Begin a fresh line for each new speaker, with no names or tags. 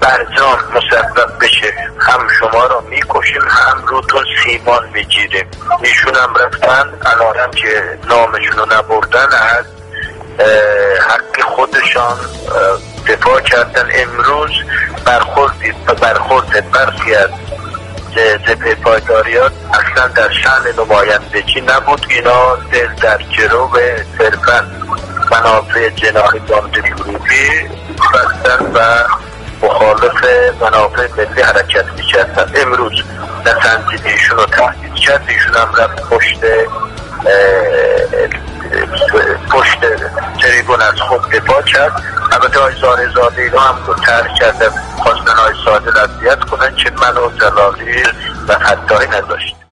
برجام مسبب بشه، هم شما رو میکشیم هم روتون سیمان میگیریم. ایشون هم رفتن الانم که نامشون رو نبردن از حق خودشان دفاع کردن. امروز برخورد برخی از جبهه پایداریات اصلا در شأن نمایندگی نبود. اینا دل در گرو صرفا منافع جناح باند گروهی بستن و مخالف منافع ملی حرکت میکردن. امروز نسنجید ایشون رو تهدید کرد، ایشون هم رفت پشت تریبون از خود دفاع کرد. البته آقای زاده اینا هم ترک کردن، خواستن آقای ساده رضایت کنن که من و جلالی و حتی نداشت.